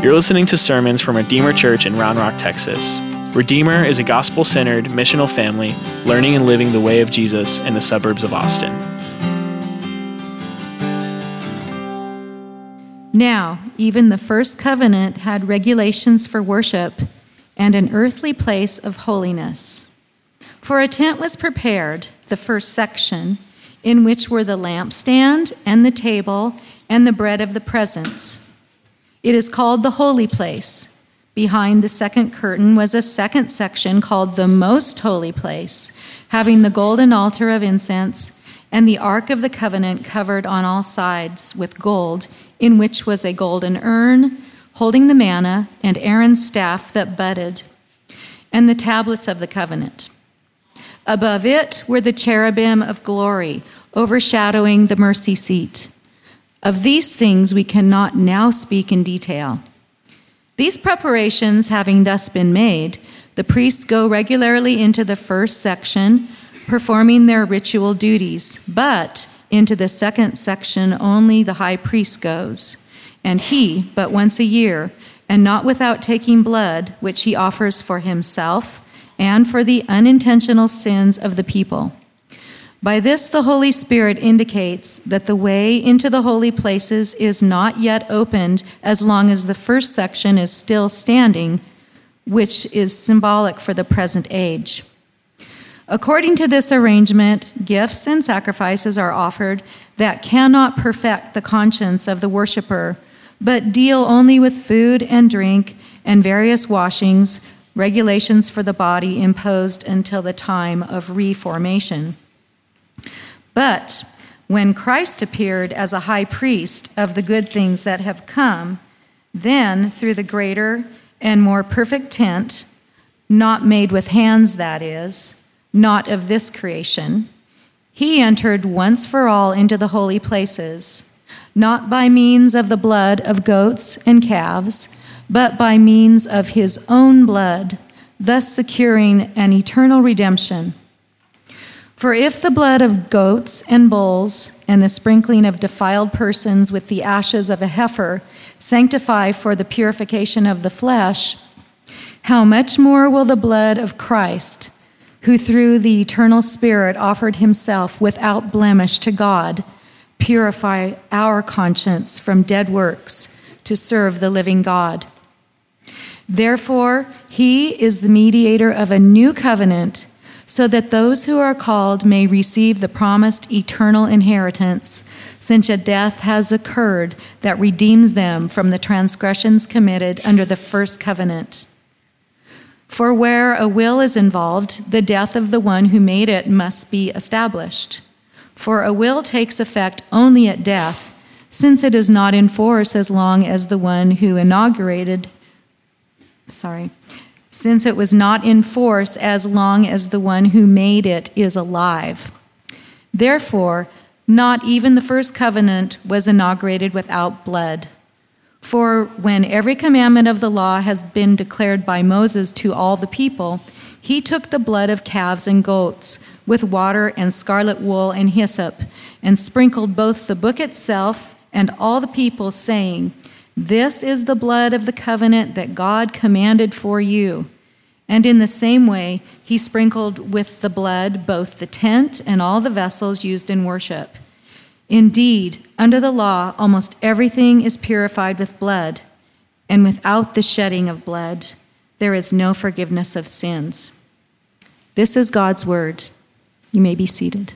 You're listening to sermons from Redeemer Church in Round Rock, Texas. Redeemer is a gospel-centered, missional family learning and living the way of Jesus in the suburbs of Austin. Now, even the first covenant had regulations for worship and an earthly place of holiness. For a tent was prepared, the first section, in which were the lampstand and the table and the bread of the presence. It is called the holy place. Behind the second curtain was a second section called the most holy place, having the golden altar of incense and the ark of the covenant covered on all sides with gold, in which was a golden urn holding the manna and Aaron's staff that budded, and the tablets of the covenant. Above it were the cherubim of glory, overshadowing the mercy seat. Of these things we cannot now speak in detail. These preparations having thus been made, the priests go regularly into the first section, performing their ritual duties, but into the second section only the high priest goes, and he but once a year, and not without taking blood, which he offers for himself and for the unintentional sins of the people. By this, the Holy Spirit indicates that the way into the holy places is not yet opened as long as the first section is still standing, which is symbolic for the present age. According to this arrangement, gifts and sacrifices are offered that cannot perfect the conscience of the worshiper, but deal only with food and drink and various washings, regulations for the body imposed until the time of reformation. But when Christ appeared as a high priest of the good things that have come, then through the greater and more perfect tent, not made with hands, that is, not of this creation, he entered once for all into the holy places, not by means of the blood of goats and calves, but by means of his own blood, thus securing an eternal redemption. For if the blood of goats and bulls and the sprinkling of defiled persons with the ashes of a heifer sanctify for the purification of the flesh, how much more will the blood of Christ, who through the eternal Spirit offered himself without blemish to God, purify our conscience from dead works to serve the living God. Therefore, he is the mediator of a new covenant, so that those who are called may receive the promised eternal inheritance, since a death has occurred that redeems them from the transgressions committed under the first covenant. For where a will is involved, the death of the one who made it must be established. For a will takes effect only at death, since it is not in force as long as the one who since it was not in force as long as the one who made it is alive. Therefore, not even the first covenant was inaugurated without blood. For when every commandment of the law has been declared by Moses to all the people, he took the blood of calves and goats with water and scarlet wool and hyssop, and sprinkled both the book itself and all the people, saying, "This is the blood of the covenant that God commanded for you." And in the same way, he sprinkled with the blood both the tent and all the vessels used in worship. Indeed, under the law, almost everything is purified with blood, and without the shedding of blood, there is no forgiveness of sins. This is God's word. You may be seated.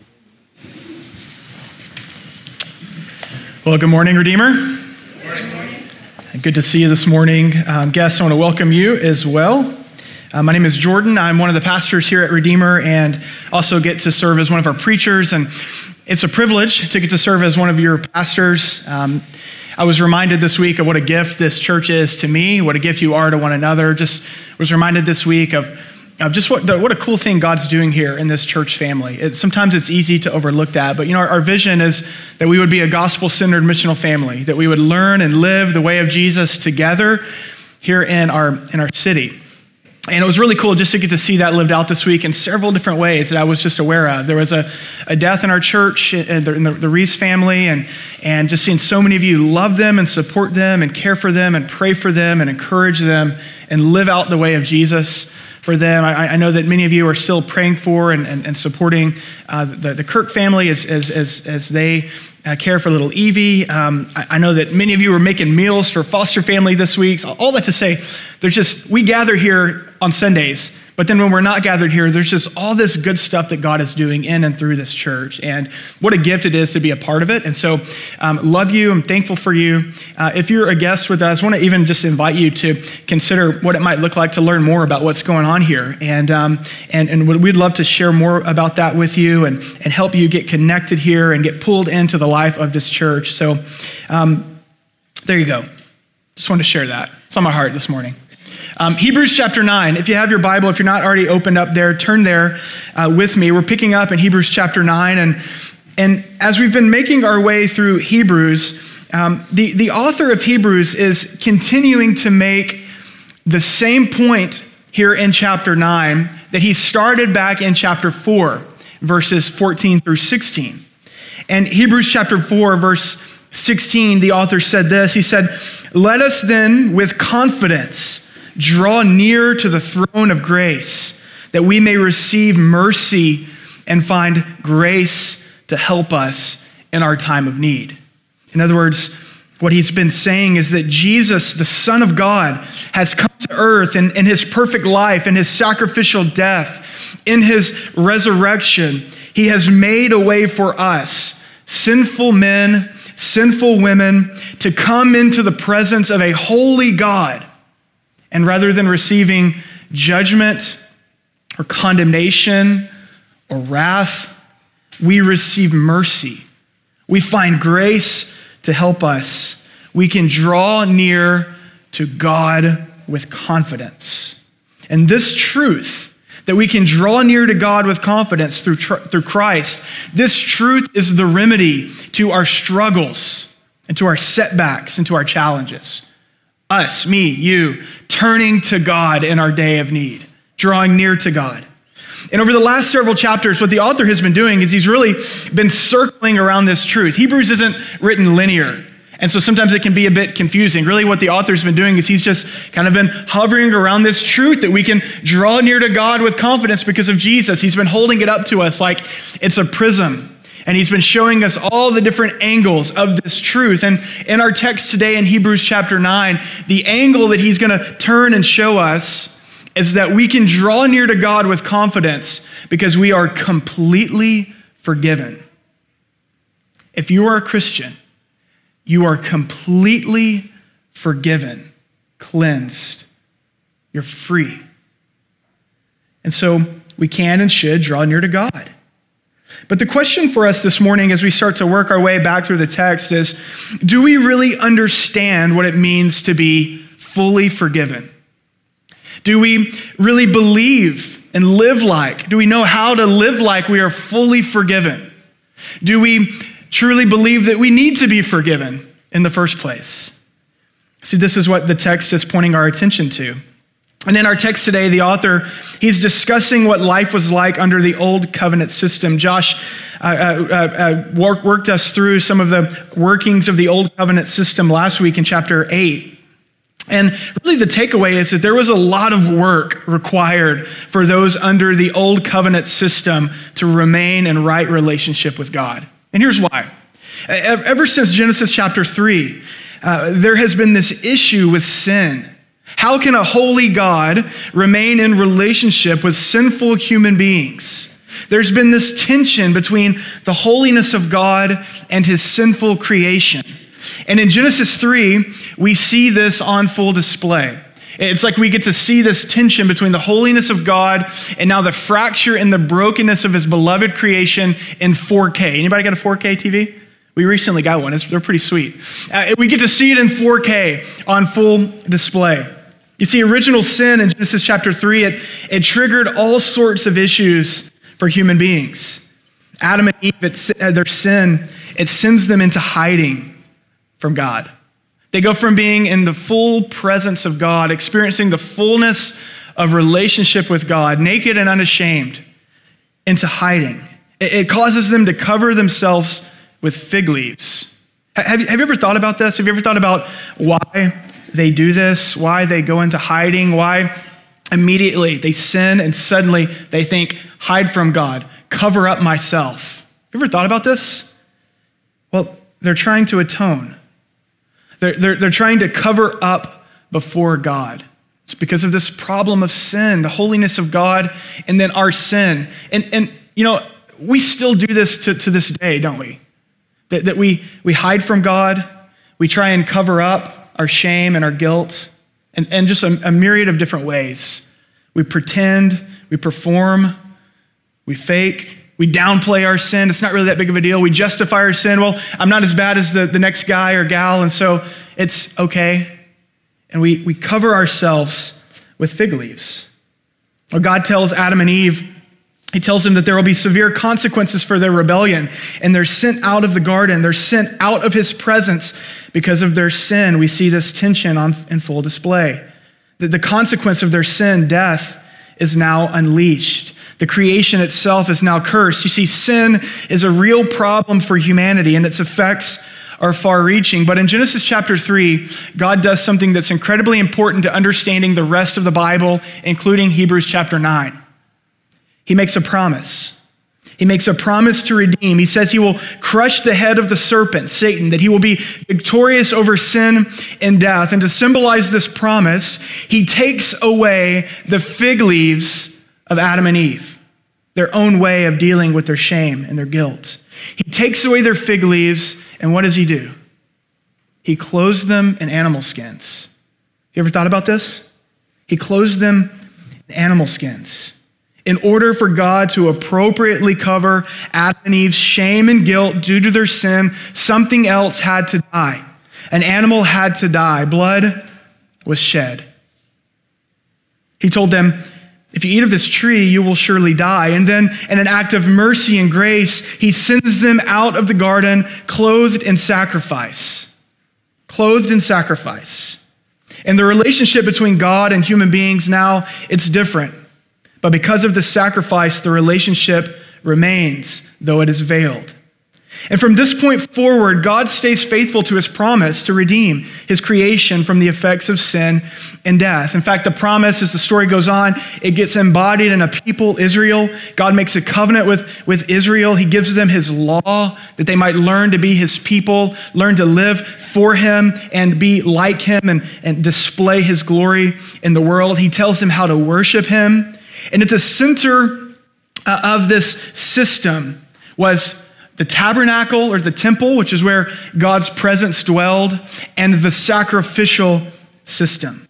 Well, good morning, Redeemer. Good to see you this morning. Guests, I want to welcome you as well. My name is Jordan. I'm one of the pastors here at Redeemer and also get to serve as one of our preachers. And it's a privilege to get to serve as one of your pastors. I was reminded this week of what a gift this church is to me, what a gift you are to one another. Just was reminded this week of just what a cool thing God's doing here in this church family. Sometimes it's easy to overlook that, but our vision is that we would be a gospel-centered missional family, that we would learn and live the way of Jesus together here in our city. And it was really cool just to get to see that lived out this week in several different ways that I was just aware of. There was a death in our church, in the Reese family, and just seeing so many of you love them and support them and care for them and pray for them and encourage them and live out the way of Jesus for them. I know that many of you are still praying for and supporting the Kirk family as they care for little Evie. I know that many of you are making meals for foster family this week. So all that to say, we gather here on Sundays, but then when we're not gathered here, there's just all this good stuff that God is doing in and through this church. And what a gift it is to be a part of it. And so love you. I'm thankful for you. If you're a guest with us, I want to even just invite you to consider what it might look like to learn more about what's going on here. And we'd love to share more about that with you and help you get connected here and get pulled into the life of this church. So there you go. Just wanted to share that. It's on my heart this morning. Hebrews chapter 9. If you have your Bible, if you're not already opened up there, turn there with me. We're picking up in Hebrews chapter 9. And as we've been making our way through Hebrews, the author of Hebrews is continuing to make the same point here in chapter 9 that he started back in chapter 4, verses 14 through 16. And Hebrews chapter 4, verse 16, the author said this. He said, "Let us then with confidence draw near to the throne of grace, that we may receive mercy and find grace to help us in our time of need." In other words, what he's been saying is that Jesus, the Son of God, has come to earth in his perfect life, in his sacrificial death, in his resurrection. He has made a way for us, sinful men, sinful women, to come into the presence of a holy God. And rather than receiving judgment or condemnation or wrath, we receive mercy. We find grace to help us. We can draw near to God with confidence. And this truth, that we can draw near to God with confidence through Christ, this truth is the remedy to our struggles and to our setbacks and to our challenges. Us, me, you, turning to God in our day of need, drawing near to God. And over the last several chapters, what the author has been doing is he's really been circling around this truth. Hebrews isn't written linear, and so sometimes it can be a bit confusing. Really what the author's been doing is he's just kind of been hovering around this truth that we can draw near to God with confidence because of Jesus. He's been holding it up to us like it's a prism. And he's been showing us all the different angles of this truth. And in our text today in Hebrews chapter 9, the angle that he's going to turn and show us is that we can draw near to God with confidence because we are completely forgiven. If you are a Christian, you are completely forgiven, cleansed. You're free. And so we can and should draw near to God. But the question for us this morning as we start to work our way back through the text is, do we really understand what it means to be fully forgiven? Do we really believe and live like? Do we know how to live like we are fully forgiven? Do we truly believe that we need to be forgiven in the first place? See, this is what the text is pointing our attention to. And in our text today, the author, he's discussing what life was like under the old covenant system. Josh worked us through some of the workings of the old covenant system last week in chapter 8. And really the takeaway is that there was a lot of work required for those under the old covenant system to remain in right relationship with God. And here's why. Ever since Genesis chapter 3, there has been this issue with sin. How can a holy God remain in relationship with sinful human beings? There's been this tension between the holiness of God and his sinful creation. And in Genesis 3, we see this on full display. It's like we get to see this tension between the holiness of God and now the fracture and the brokenness of his beloved creation in 4K. Anybody got a 4K TV? We recently got one. They're pretty sweet. We get to see it in 4K on full display. You see, original sin in Genesis chapter 3, it triggered all sorts of issues for human beings. Adam and Eve, their sin, it sends them into hiding from God. They go from being in the full presence of God, experiencing the fullness of relationship with God, naked and unashamed, into hiding. It causes them to cover themselves with fig leaves. Have you ever thought about this? Have you ever thought about why they do this, why they go into hiding, why immediately they sin and suddenly they think, hide from God, cover up myself? You ever thought about this? Well, they're trying to atone. They're trying to cover up before God. It's because of this problem of sin, the holiness of God, and then our sin. And you know, we still do this to this day, don't we? That we hide from God, we try and cover up our shame and our guilt, and just a myriad of different ways. We pretend, we perform, we fake, we downplay our sin. It's not really that big of a deal. We justify our sin. Well, I'm not as bad as the next guy or gal, and so it's okay. And we cover ourselves with fig leaves. Well, God tells Adam and Eve, he tells them that there will be severe consequences for their rebellion, and they're sent out of the garden. They're sent out of his presence because of their sin. We see this tension in full display. The consequence of their sin, death, is now unleashed. The creation itself is now cursed. You see, sin is a real problem for humanity, and its effects are far-reaching. But in Genesis chapter 3, God does something that's incredibly important to understanding the rest of the Bible, including Hebrews chapter 9. He makes a promise. He makes a promise to redeem. He says he will crush the head of the serpent, Satan, that he will be victorious over sin and death. And to symbolize this promise, he takes away the fig leaves of Adam and Eve, their own way of dealing with their shame and their guilt. He takes away their fig leaves, and what does he do? He clothes them in animal skins. You ever thought about this? He clothes them in animal skins. In order for God to appropriately cover Adam and Eve's shame and guilt due to their sin, something else had to die. An animal had to die. Blood was shed. He told them, if you eat of this tree, you will surely die. And then, in an act of mercy and grace, he sends them out of the garden clothed in sacrifice. Clothed in sacrifice. And the relationship between God and human beings now, it's different. But because of the sacrifice, the relationship remains, though it is veiled. And from this point forward, God stays faithful to his promise to redeem his creation from the effects of sin and death. In fact, the promise, as the story goes on, it gets embodied in a people, Israel. God makes a covenant with Israel. He gives them his law that they might learn to be his people, learn to live for him and be like him and display his glory in the world. He tells them how to worship him. And at the center of this system was the tabernacle or the temple, which is where God's presence dwelled, and the sacrificial system.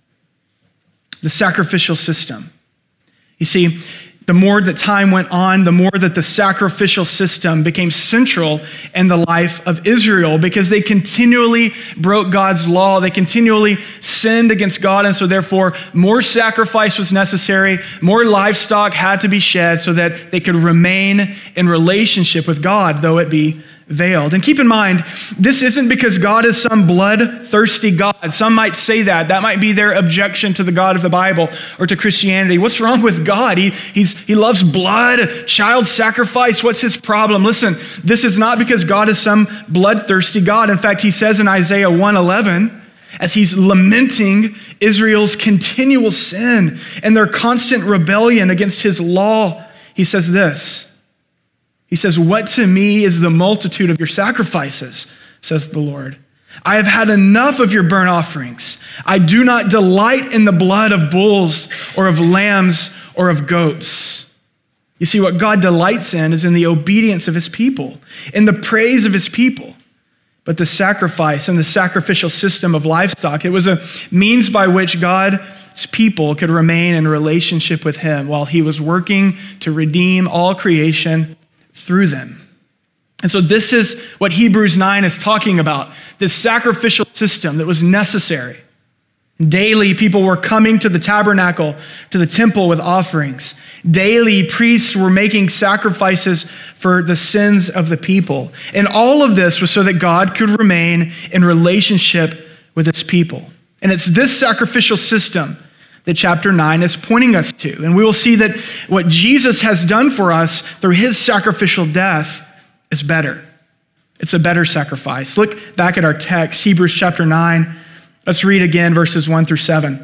The sacrificial system. You see, the more that time went on, the more that the sacrificial system became central in the life of Israel because they continually broke God's law. They continually sinned against God, and so therefore more sacrifice was necessary. More livestock had to be shed so that they could remain in relationship with God, though it be veiled. And keep in mind, this isn't because God is some bloodthirsty God. Some might say that. That might be their objection to the God of the Bible or to Christianity. What's wrong with God? He loves blood, child sacrifice. What's his problem? Listen, this is not because God is some bloodthirsty God. In fact, he says in Isaiah 1:11, as he's lamenting Israel's continual sin and their constant rebellion against his law, he says this. He says, "What to me is the multitude of your sacrifices, says the Lord. I have had enough of your burnt offerings. I do not delight in the blood of bulls or of lambs or of goats." You see, what God delights in is in the obedience of his people, in the praise of his people. But the sacrifice and the sacrificial system of livestock, it was a means by which God's people could remain in relationship with him while he was working to redeem all creation through them. And so this is what Hebrews 9 is talking about, this sacrificial system that was necessary. Daily, people were coming to the tabernacle, to the temple with offerings. Daily, priests were making sacrifices for the sins of the people. And all of this was so that God could remain in relationship with his people. And it's this sacrificial system that chapter 9 is pointing us to. And we will see that what Jesus has done for us through his sacrificial death is better. It's a better sacrifice. Look back at our text, Hebrews chapter 9. Let's read again verses 1 through 7.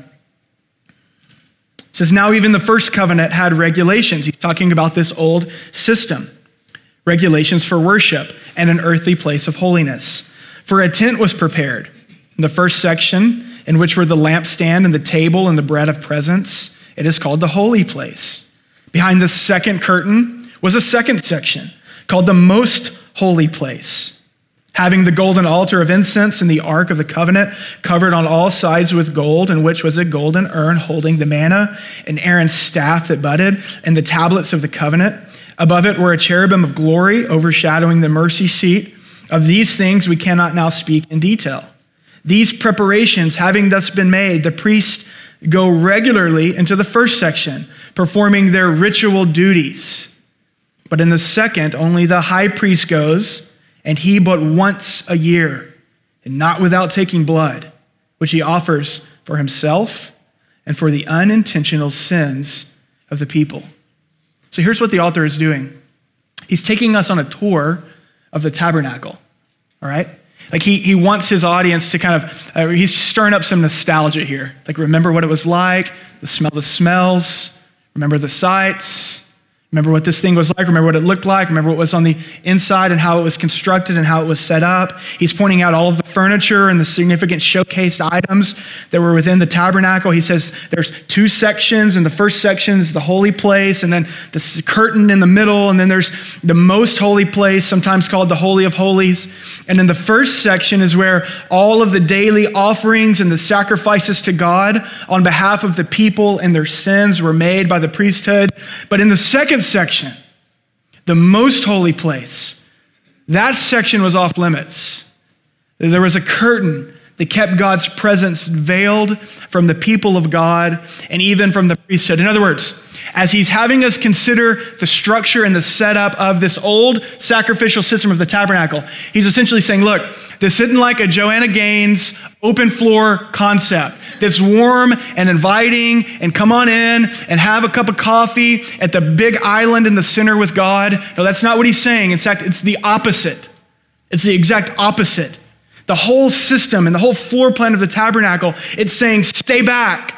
It says, now even the first covenant had regulations. He's talking about this old system. Regulations for worship and an earthly place of holiness. For a tent was prepared. In the first section, in which were the lampstand and the table and the bread of presence, it is called the holy place. Behind the second curtain was a second section called the most holy place, having the golden altar of incense and the ark of the covenant covered on all sides with gold, in which was a golden urn holding the manna and Aaron's staff that budded and the tablets of the covenant. Above it were a cherubim of glory overshadowing the mercy seat. Of these things we cannot now speak in detail. These preparations having thus been made, the priests go regularly into the first section, performing their ritual duties. But in the second, only the high priest goes, and he but once a year, and not without taking blood, which he offers for himself and for the unintentional sins of the people. So here's what the author is doing. He's taking us on a tour of the tabernacle, all right? Like he wants his audience to kind of, he's stirring up some nostalgia here. Like remember what it was like, smell the smells, remember the sights, remember what this thing was like, remember what it looked like, remember what was on the inside and how it was constructed and how it was set up. He's pointing out all of the furniture and the significant showcased items that were within the tabernacle. He says there's two sections, and the first section is the holy place, and then the curtain in the middle, and then there's the most holy place, sometimes called the Holy of Holies. And in the first section is where all of the daily offerings and the sacrifices to God on behalf of the people and their sins were made by the priesthood. But in the second section, the most holy place, that section was off limits. There was a curtain that kept God's presence veiled from the people of God and even from the priesthood. In other words, as he's having us consider the structure and the setup of this old sacrificial system of the tabernacle, he's essentially saying, look, this isn't like a Joanna Gaines open floor concept that's warm and inviting and come on in and have a cup of coffee at the big island in the center with God. No, that's not what he's saying. In fact, it's the opposite. It's the exact opposite. The whole system and the whole floor plan of the tabernacle, it's saying, stay back.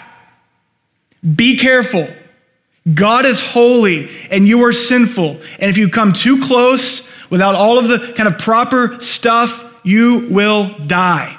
Be careful. God is holy and you are sinful. And if you come too close without all of the kind of proper stuff, you will die.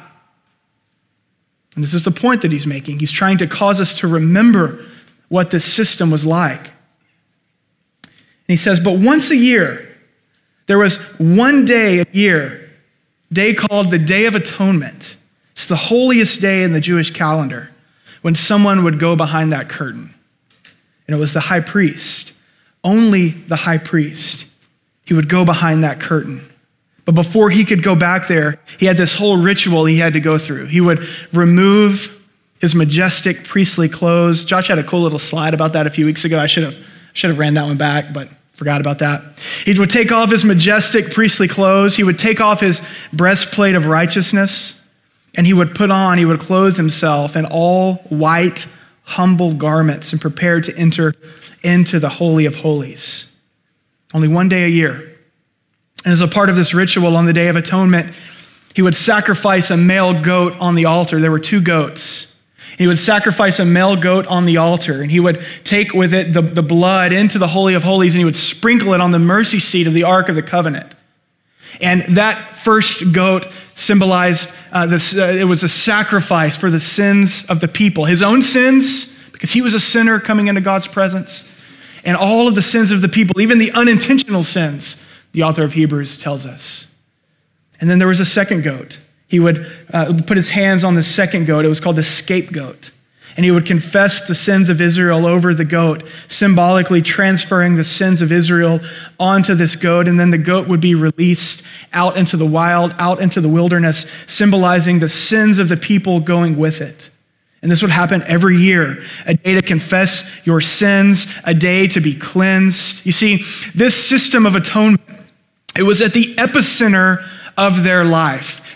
And this is the point that he's making. He's trying to cause us to remember what this system was like. And he says, but once a year, there was one day a year, day called the Day of Atonement. It's the holiest day in the Jewish calendar when someone would go behind that curtain. And it was the high priest, only the high priest. He would go behind that curtain. But before he could go back there, he had this whole ritual he had to go through. He would remove his majestic priestly clothes. Josh had a cool little slide about that a few weeks ago. I should have ran that one back, but forgot about that. He would take off his majestic priestly clothes. He would take off his breastplate of righteousness, and he would clothe himself in all white, humble garments and prepare to enter into the Holy of Holies. Only one day a year. And as a part of this ritual on the Day of Atonement, he would sacrifice a male goat on the altar. There were two goats. He would sacrifice a male goat on the altar, and he would take with it the blood into the Holy of Holies, and he would sprinkle it on the mercy seat of the Ark of the Covenant. And that first goat symbolized, it was a sacrifice for the sins of the people. His own sins, because he was a sinner coming into God's presence, and all of the sins of the people, even the unintentional sins, the author of Hebrews tells us. And then there was a second goat. He would put his hands on the second goat. It was called the scapegoat. And he would confess the sins of Israel over the goat, symbolically transferring the sins of Israel onto this goat. And then the goat would be released out into the wild, out into the wilderness, symbolizing the sins of the people going with it. And this would happen every year, a day to confess your sins, a day to be cleansed. You see, this system of atonement, it was at the epicenter of their life.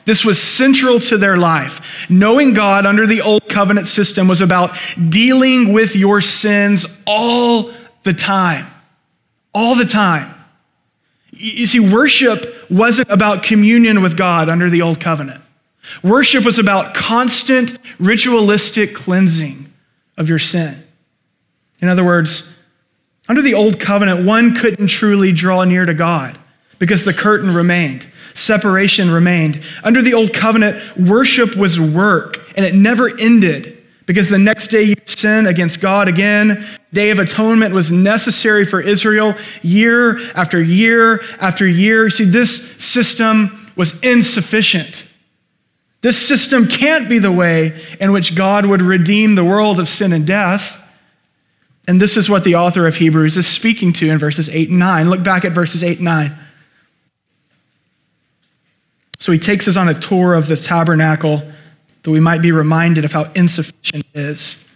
This was central to their life. Knowing God under the old covenant system was about dealing with your sins all the time. All the time. You see, worship wasn't about communion with God under the old covenant. Worship was about constant ritualistic cleansing of your sin. In other words, under the old covenant, one couldn't truly draw near to God because the curtain remained. Separation remained. Under the old covenant, worship was work, and it never ended because the next day you sin against God again. Day of Atonement was necessary for Israel year after year after year. You see, this system was insufficient. This system can't be the way in which God would redeem the world of sin and death. And this is what the author of Hebrews is speaking to in verses 8 and 9. Look back at verses 8 and 9. So he takes us on a tour of the tabernacle that we might be reminded of how insufficient it is.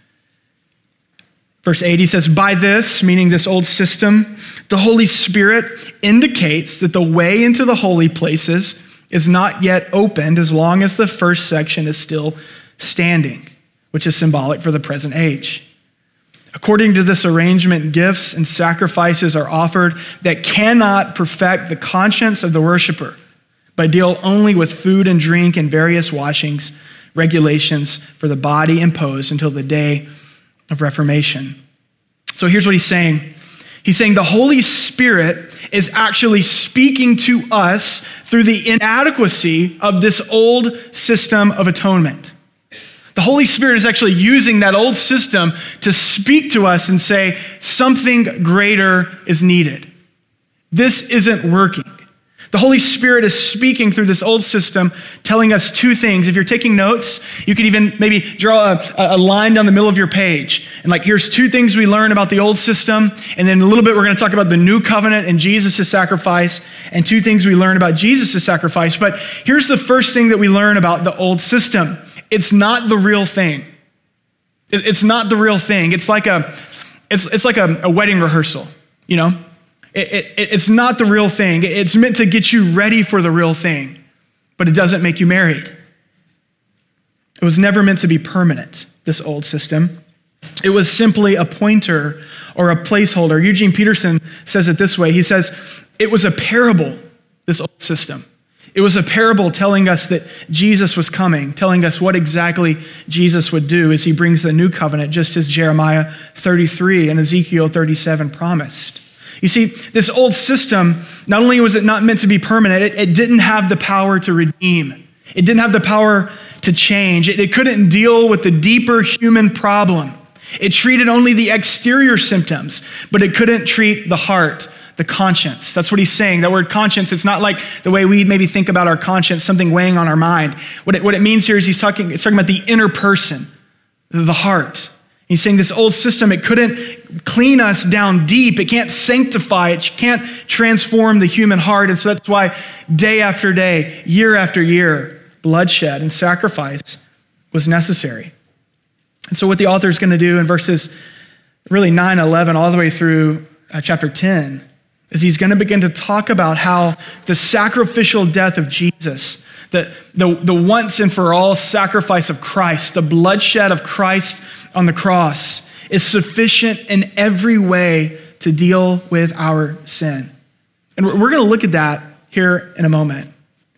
Verse 8, he says, by this, meaning this old system, the Holy Spirit indicates that the way into the holy places is not yet opened as long as the first section is still standing, which is symbolic for the present age. According to this arrangement, gifts and sacrifices are offered that cannot perfect the conscience of the worshiper, but deal only with food and drink and various washings, regulations for the body imposed until the day of Reformation. So here's what he's saying. He's saying the Holy Spirit is actually speaking to us through the inadequacy of this old system of atonement. The Holy Spirit is actually using that old system to speak to us and say something greater is needed. This isn't working. The Holy Spirit is speaking through this old system, telling us two things. If you're taking notes, you could even maybe draw a line down the middle of your page. And here's two things we learn about the old system. And then in a little bit, we're going to talk about the new covenant and Jesus' sacrifice, and two things we learn about Jesus' sacrifice. But here's the first thing that we learn about the old system. It's not the real thing. It's not the real thing. It's like a wedding rehearsal, you know? It's not the real thing. It's meant to get you ready for the real thing, but it doesn't make you married. It was never meant to be permanent, this old system. It was simply a pointer or a placeholder. Eugene Peterson says it this way. He says, it was a parable, this old system. It was a parable telling us that Jesus was coming, telling us what exactly Jesus would do as he brings the new covenant, just as Jeremiah 33 and Ezekiel 37 promised. You see, this old system, not only was it not meant to be permanent, it didn't have the power to redeem. It didn't have the power to change. It couldn't deal with the deeper human problem. It treated only the exterior symptoms, but it couldn't treat the heart, the conscience. That's what he's saying. That word conscience, it's not like the way we maybe think about our conscience, something weighing on our mind. What it means here is it's talking about the inner person, the heart. He's saying this old system, it couldn't clean us down deep. It can't sanctify it. It can't transform the human heart. And so that's why day after day, year after year, bloodshed and sacrifice was necessary. And so what the author is going to do in verses really 9, 11, all the way through chapter 10, is he's going to begin to talk about how the sacrificial death of Jesus, the once and for all sacrifice of Christ, the bloodshed of Christ on the cross is sufficient in every way to deal with our sin. And we're going to look at that here in a moment.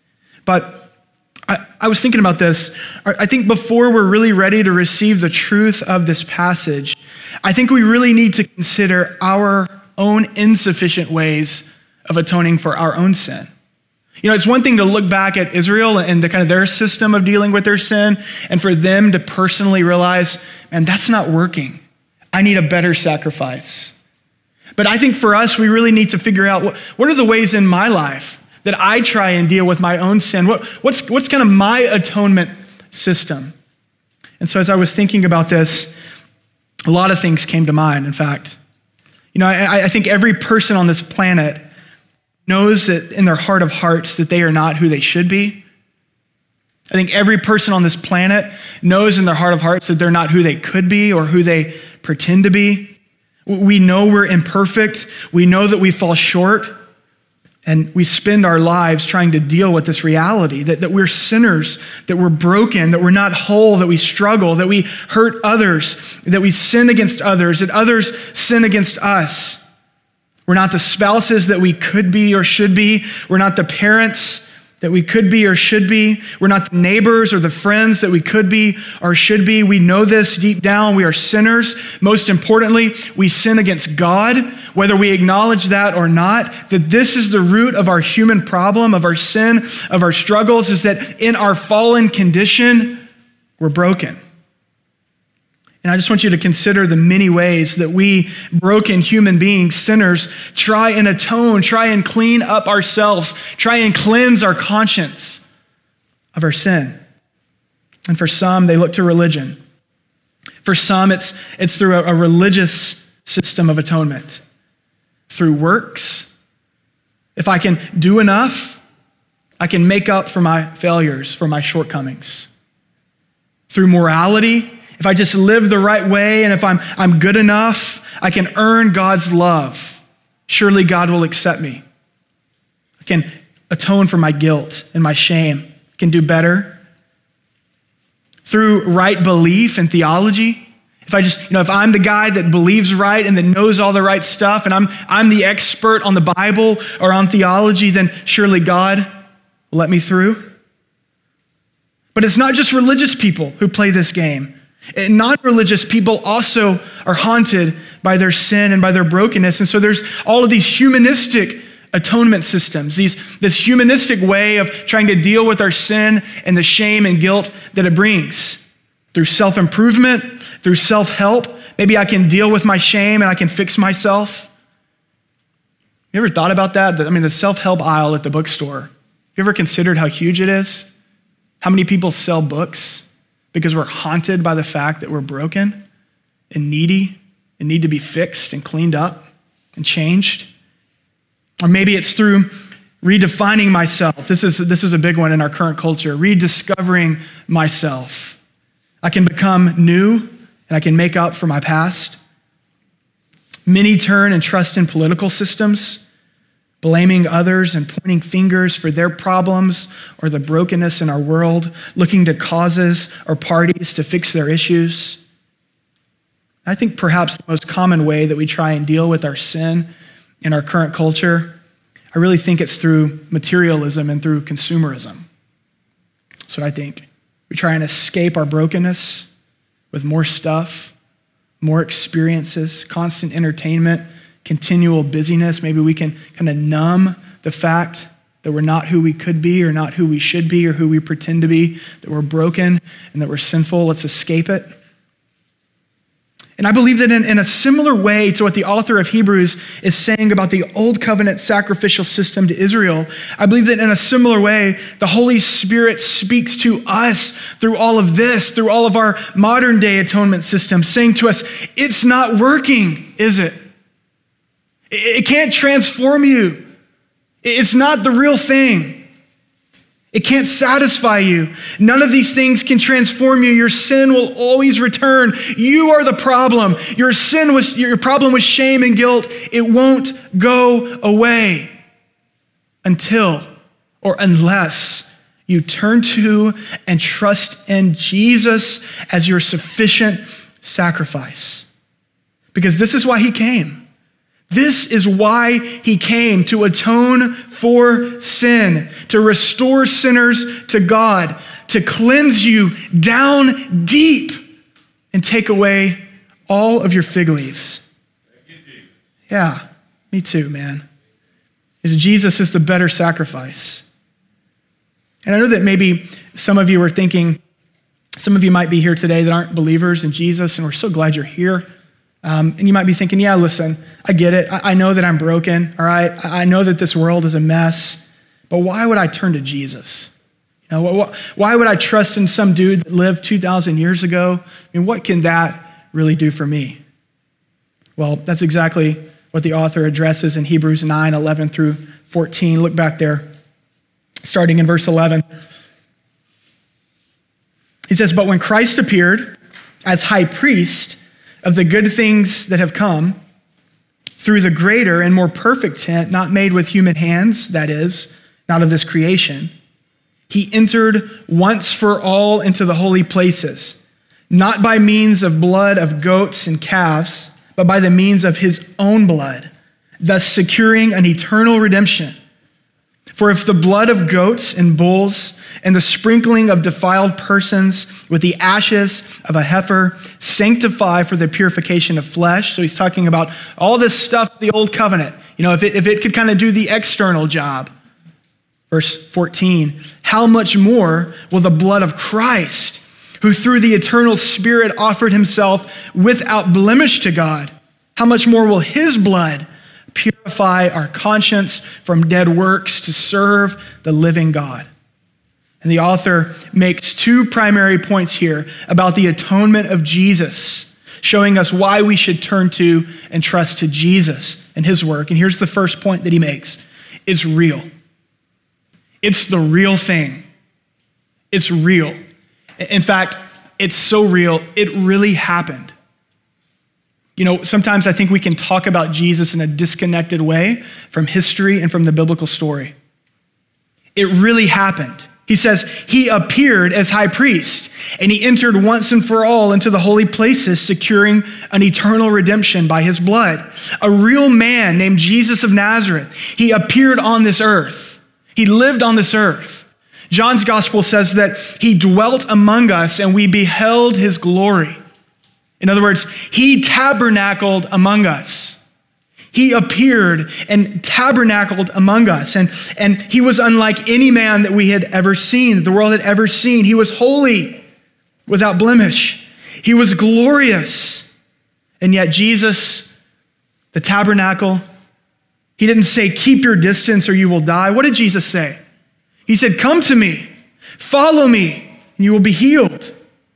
But I was thinking about this. I think before we're really ready to receive the truth of this passage, I think we really need to consider our own insufficient ways of atoning for our own sin. You know, it's one thing to look back at Israel and their system of dealing with their sin, and for them to personally realize, man, that's not working. I need a better sacrifice. But I think for us, we really need to figure out what are the ways in my life that I try and deal with my own sin? What's kind of my atonement system? And so as I was thinking about this, a lot of things came to mind, in fact. You know, I think every person on this planet knows that in their heart of hearts that they are not who they should be. I think every person on this planet knows in their heart of hearts that they're not who they could be or who they pretend to be. We know we're imperfect. We know that we fall short. And we spend our lives trying to deal with this reality that we're sinners, that we're broken, that we're not whole, that we struggle, that we hurt others, that we sin against others, that others sin against us. We're not the spouses that we could be or should be. We're not the parents that we could be or should be. We're not the neighbors or the friends that we could be or should be. We know this deep down. We are sinners. Most importantly, we sin against God, whether we acknowledge that or not, that this is the root of our human problem, of our sin, of our struggles, is that in our fallen condition, we're broken. And I just want you to consider the many ways that we broken human beings, sinners, try and atone, try and clean up ourselves, try and cleanse our conscience of our sin. And for some, they look to religion. For some, it's through a religious system of atonement, through works. If I can do enough, I can make up for my failures, for my shortcomings. Through morality, if I just live the right way and if I'm good enough, I can earn God's love. Surely God will accept me. I can atone for my guilt and my shame. I can do better. Through right belief and theology, if I'm the guy that believes right and that knows all the right stuff and I'm the expert on the Bible or on theology, then surely God will let me through. But it's not just religious people who play this game. Non-religious people also are haunted by their sin and by their brokenness. And so there's all of these humanistic atonement systems, this humanistic way of trying to deal with our sin and the shame and guilt that it brings. Through self-improvement, through self-help. Maybe I can deal with my shame and I can fix myself. You ever thought about that? The self-help aisle at the bookstore. Have you ever considered how huge it is? How many people sell books because we're haunted by the fact that we're broken and needy and need to be fixed and cleaned up and changed? Or maybe it's through redefining myself. This is a big one in our current culture, rediscovering myself. I can become new and I can make up for my past. Many turn and trust in political systems, blaming others and pointing fingers for their problems or the brokenness in our world, looking to causes or parties to fix their issues. I think perhaps the most common way that we try and deal with our sin in our current culture, I really think it's through materialism and through consumerism. That's what I think. We try and escape our brokenness with more stuff, more experiences, constant entertainment, continual busyness. Maybe we can kind of numb the fact that we're not who we could be or not who we should be or who we pretend to be, that we're broken and that we're sinful. Let's escape it. And I believe that in a similar way to what the author of Hebrews is saying about the old covenant sacrificial system to Israel, I believe that in a similar way, the Holy Spirit speaks to us through all of this, through all of our modern day atonement system, saying to us, it's not working, is it? It can't transform you. It's not the real thing. It can't satisfy you. None of these things can transform you. Your sin will always return. You are the problem. Your problem was shame and guilt. It won't go away until or unless you turn to and trust in Jesus as your sufficient sacrifice. Because this is why he came. This is why he came, to atone for sin, to restore sinners to God, to cleanse you down deep and take away all of your fig leaves. Yeah, me too, man. Because Jesus is the better sacrifice. And I know that maybe some of you are thinking, some of you might be here today that aren't believers in Jesus, and we're so glad you're here. And you might be thinking, yeah, listen, I get it. I know that I'm broken, all right? I know that this world is a mess, but why would I turn to Jesus? Why would I trust in some dude that lived 2,000 years ago? What can that really do for me? Well, that's exactly what the author addresses in Hebrews 9, 11 through 14. Look back there, starting in verse 11. He says, "But when Christ appeared as high priest of the good things that have come, through the greater and more perfect tent, not made with human hands, that is, not of this creation. He entered once for all into the holy places, not by means of blood of goats and calves, but by the means of his own blood, thus securing an eternal redemption. For if the blood of goats and bulls and the sprinkling of defiled persons with the ashes of a heifer sanctify for the purification of flesh, so he's talking about all this stuff, the old covenant, if it could kind of do the external job. Verse 14, how much more will the blood of Christ, who through the eternal Spirit offered himself without blemish to God, how much more will his blood purify our conscience from dead works to serve the living God? And the author makes two primary points here about the atonement of Jesus, showing us why we should turn to and trust to Jesus and his work. And here's the first point that he makes. It's real. It's the real thing. It's real. In fact, it's so real, it really happened. Sometimes I think we can talk about Jesus in a disconnected way from history and from the biblical story. It really happened. He says he appeared as high priest, and he entered once and for all into the holy places, securing an eternal redemption by his blood. A real man named Jesus of Nazareth. He appeared on this earth. He lived on this earth. John's gospel says that he dwelt among us and we beheld his glory. In other words, he tabernacled among us. He appeared and tabernacled among us. And he was unlike any man that we had ever seen, that the world had ever seen. He was holy, without blemish. He was glorious. And yet Jesus, the tabernacle, he didn't say, keep your distance or you will die. What did Jesus say? He said, come to me, follow me, and you will be healed.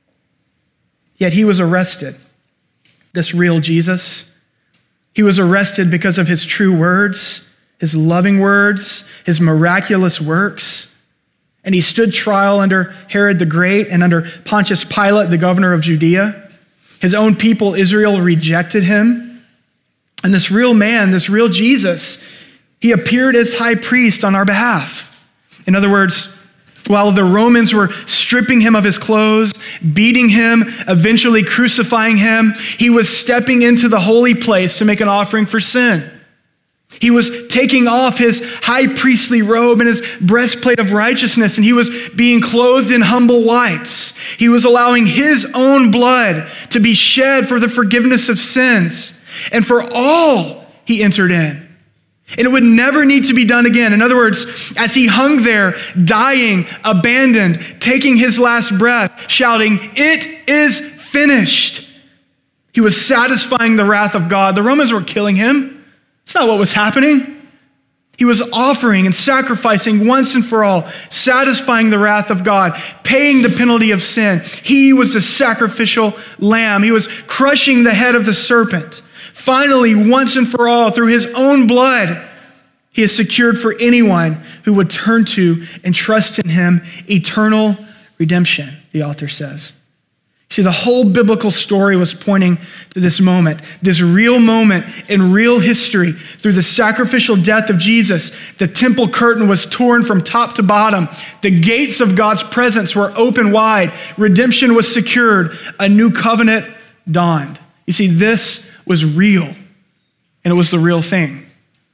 Yet he was arrested. This real Jesus, he was arrested because of his true words, his loving words, his miraculous works. And he stood trial under Herod the Great and under Pontius Pilate, the governor of Judea. His own people, Israel, rejected him. And this real man, this real Jesus, he appeared as high priest on our behalf. In other words, while the Romans were stripping him of his clothes, beating him, eventually crucifying him, he was stepping into the holy place to make an offering for sin. He was taking off his high priestly robe and his breastplate of righteousness, and he was being clothed in humble whites. He was allowing his own blood to be shed for the forgiveness of sins. And for all he entered in. And it would never need to be done again. In other words, as he hung there, dying, abandoned, taking his last breath, shouting, "It is finished," he was satisfying the wrath of God. The Romans were killing him. That's not what was happening. He was offering and sacrificing once and for all, satisfying the wrath of God, paying the penalty of sin. He was the sacrificial lamb. He was crushing the head of the serpent. Finally, once and for all, through his own blood, he has secured for anyone who would turn to and trust in him eternal redemption, the author says. See, the whole biblical story was pointing to this moment, this real moment in real history. Through the sacrificial death of Jesus, the temple curtain was torn from top to bottom. The gates of God's presence were open wide. Redemption was secured. A new covenant dawned. You see, this was real, and it was the real thing.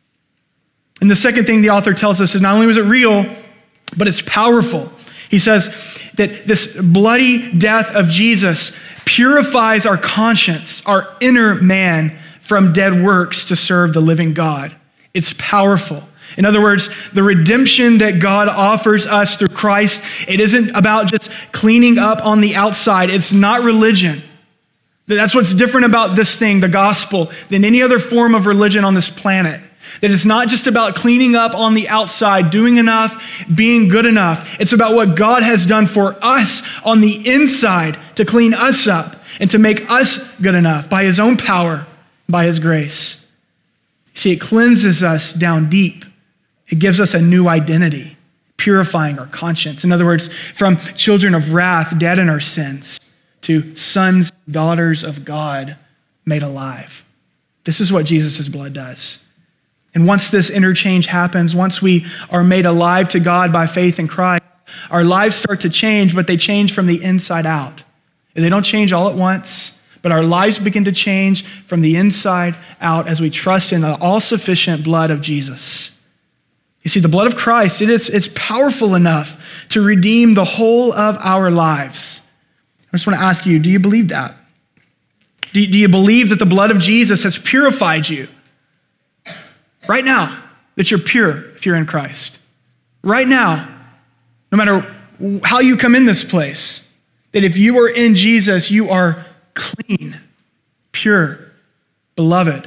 And the second thing the author tells us is not only was it real, but it's powerful. He says that this bloody death of Jesus purifies our conscience, our inner man, from dead works to serve the living God. It's powerful. In other words, the redemption that God offers us through Christ, it isn't about just cleaning up on the outside. It's not religion. That's what's different about this thing, the gospel, than any other form of religion on this planet. That it's not just about cleaning up on the outside, doing enough, being good enough. It's about what God has done for us on the inside to clean us up and to make us good enough by his own power, by his grace. See, it cleanses us down deep. It gives us a new identity, purifying our conscience. In other words, from children of wrath, dead in our sins, to sons, daughters of God made alive. This is what Jesus' blood does. And once this interchange happens, once we are made alive to God by faith in Christ, our lives start to change, but they change from the inside out. And they don't change all at once, but our lives begin to change from the inside out as we trust in the all-sufficient blood of Jesus. You see, the blood of Christ, it's powerful enough to redeem the whole of our lives. I just want to ask you, do you believe that? Do you believe that the blood of Jesus has purified you? Right now, that you're pure if you're in Christ. Right now, no matter how you come in this place, that if you are in Jesus, you are clean, pure, beloved.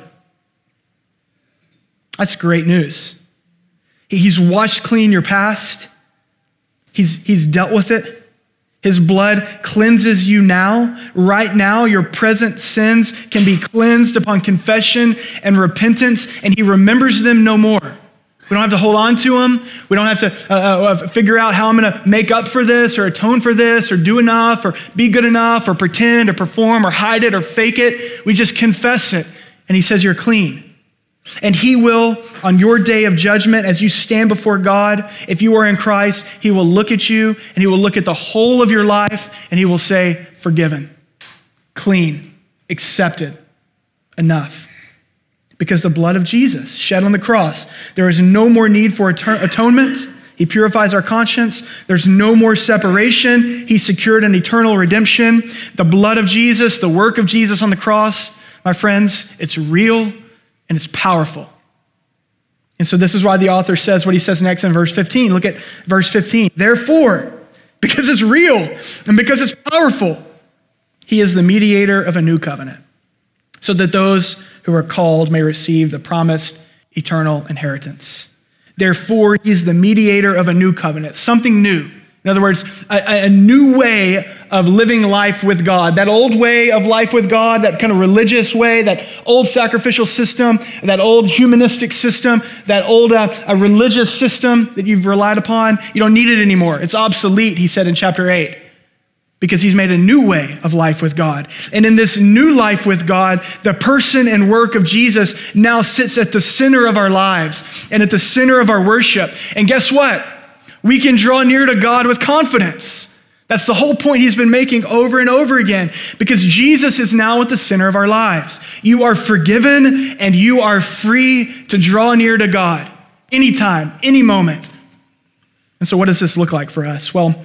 That's great news. He's washed clean your past. He's dealt with it. His blood cleanses you now. Right now, your present sins can be cleansed upon confession and repentance, and he remembers them no more. We don't have to hold on to them. We don't have to figure out how I'm going to make up for this or atone for this or do enough or be good enough or pretend or perform or hide it or fake it. We just confess it, and he says you're clean. And he will, on your day of judgment, as you stand before God, if you are in Christ, he will look at you and he will look at the whole of your life and he will say, forgiven, clean, accepted, enough. Because the blood of Jesus shed on the cross, there is no more need for atonement. He purifies our conscience. There's no more separation. He secured an eternal redemption. The blood of Jesus, the work of Jesus on the cross, my friends, it's real. And it's powerful. And so this is why the author says what he says next in verse 15. Look at verse 15. Therefore, because it's real and because it's powerful, he is the mediator of a new covenant, so that those who are called may receive the promised eternal inheritance. Therefore, he's the mediator of a new covenant, something new. In other words, a new way of living life with God. That old way of life with God, that kind of religious way, that old sacrificial system, that old humanistic system, that old religious system that you've relied upon, you don't need it anymore. It's obsolete, he said in chapter 8, because he's made a new way of life with God. And in this new life with God, the person and work of Jesus now sits at the center of our lives and at the center of our worship. And guess what? We can draw near to God with confidence. That's the whole point he's been making over and over again, because Jesus is now at the center of our lives. You are forgiven and you are free to draw near to God anytime, any moment. And so what does this look like for us? Well,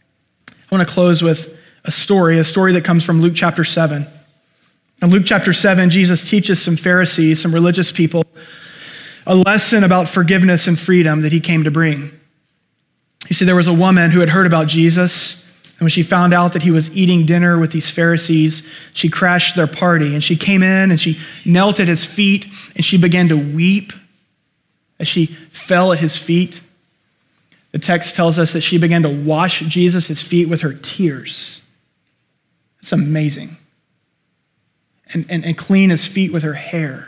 I want to close with a story that comes from Luke chapter 7. In Luke chapter 7, Jesus teaches some Pharisees, some religious people, a lesson about forgiveness and freedom that he came to bring. You see, there was a woman who had heard about Jesus, and when she found out that he was eating dinner with these Pharisees, she crashed their party, and she came in and she knelt at his feet, and she began to weep as she fell at his feet. The text tells us that she began to wash Jesus' feet with her tears. It's amazing. And clean his feet with her hair.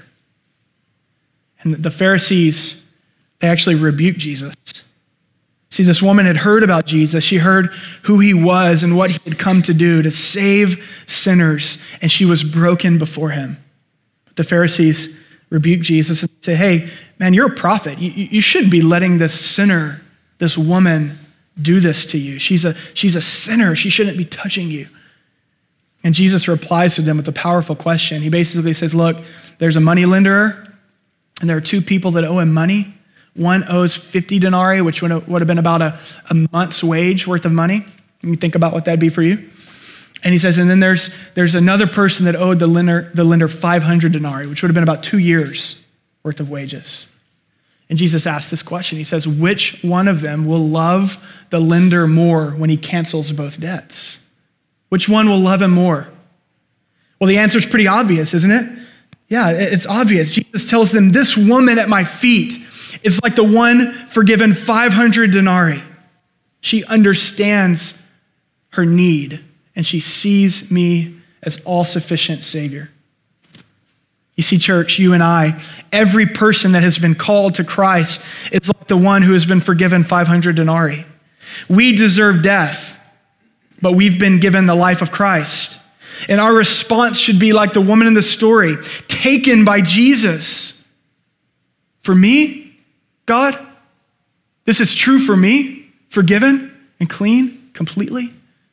And the Pharisees, they actually rebuked Jesus. See, this woman had heard about Jesus. She heard who he was and what he had come to do to save sinners, and she was broken before him. But the Pharisees rebuked Jesus and said, hey, man, you're a prophet. You shouldn't be letting this sinner, this woman, do this to you. She's a sinner. She shouldn't be touching you. And Jesus replies to them with a powerful question. He basically says, look, there's a money lender, and there are two people that owe him money. One owes 50 denarii, which would have been about a month's wage worth of money. You think about what that'd be for you. And he says, and then there's another person that owed the lender 500 denarii, which would have been about 2 years worth of wages. And Jesus asked this question. He says, which one of them will love the lender more when he cancels both debts? Which one will love him more? Well, the answer's pretty obvious, isn't it? Yeah, it's obvious. Jesus tells them, this woman at my feet is like the one forgiven 500 denarii. She understands her need, and she sees me as all-sufficient Savior. You see, church, you and I, every person that has been called to Christ is like the one who has been forgiven 500 denarii. We deserve death, but we've been given the life of Christ. And our response should be like the woman in the story, taken by Jesus. For me, God, this is true for me, forgiven and clean completely.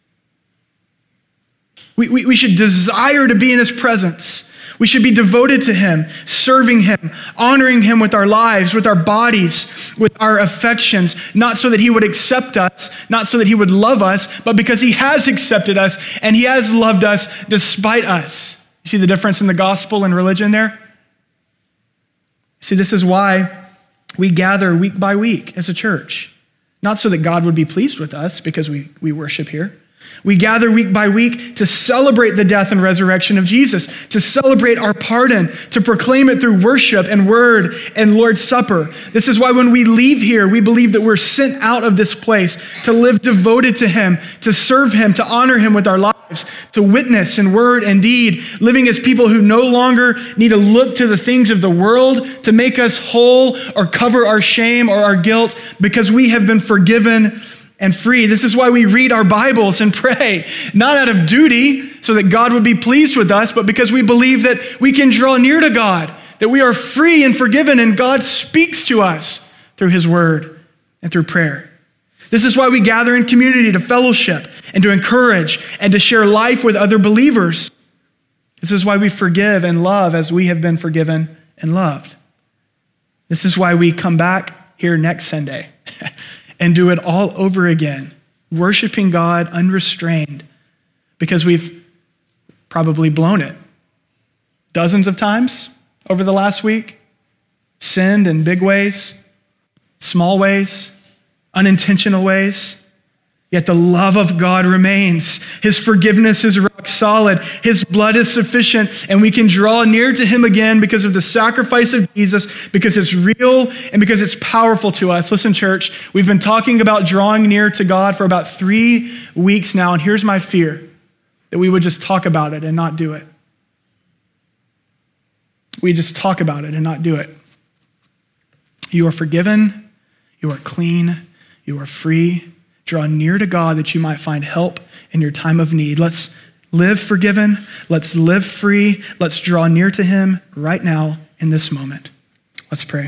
We should desire to be in his presence. We should be devoted to him, serving him, honoring him with our lives, with our bodies, with our affections, not so that he would accept us, not so that he would love us, but because he has accepted us and he has loved us despite us. You see the difference in the gospel and religion there? See, this is why we gather week by week as a church. Not so that God would be pleased with us because we worship here. We gather week by week to celebrate the death and resurrection of Jesus, to celebrate our pardon, to proclaim it through worship and word and Lord's Supper. This is why when we leave here, we believe that we're sent out of this place to live devoted to him, to serve him, to honor him with our lives, to witness in word and deed, living as people who no longer need to look to the things of the world to make us whole or cover our shame or our guilt because we have been forgiven and free. This is why we read our Bibles and pray, not out of duty so that God would be pleased with us, but because we believe that we can draw near to God, that we are free and forgiven, and God speaks to us through his word and through prayer. This is why we gather in community to fellowship and to encourage and to share life with other believers. This is why we forgive and love as we have been forgiven and loved. This is why we come back here next Sunday and do it all over again, worshiping God unrestrained, because we've probably blown it dozens of times over the last week, sinned in big ways, small ways, unintentional ways. Yet the love of God remains. His forgiveness is rock solid. His blood is sufficient, and we can draw near to him again because of the sacrifice of Jesus, because it's real and because it's powerful to us. Listen, church, we've been talking about drawing near to God for about 3 weeks now, and here's my fear, that we would just talk about it and not do it. We just talk about it and not do it. You are forgiven. You are clean. You are free. Draw near to God that you might find help in your time of need. Let's live forgiven. Let's live free. Let's draw near to him right now in this moment. Let's pray.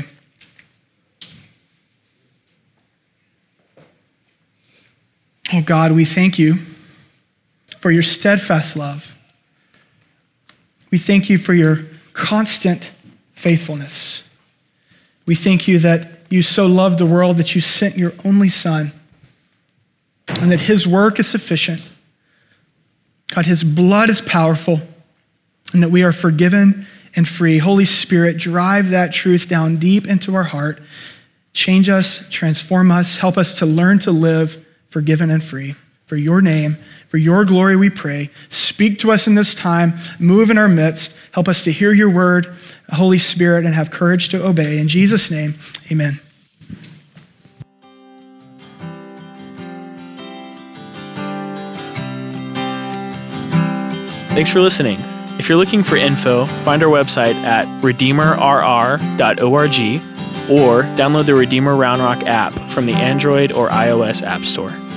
Oh God, we thank you for your steadfast love. We thank you for your constant faithfulness. We thank you that you so loved the world that you sent your only Son, and that his work is sufficient. God, his blood is powerful, and that we are forgiven and free. Holy Spirit, drive that truth down deep into our heart. Change us, transform us, help us to learn to live forgiven and free. For your name, for your glory, we pray. Speak to us in this time. Move in our midst. Help us to hear your word, Holy Spirit, and have courage to obey. In Jesus' name, amen. Thanks for listening. If you're looking for info, find our website at redeemerrr.org or download the Redeemer Round Rock app from the Android or iOS App Store.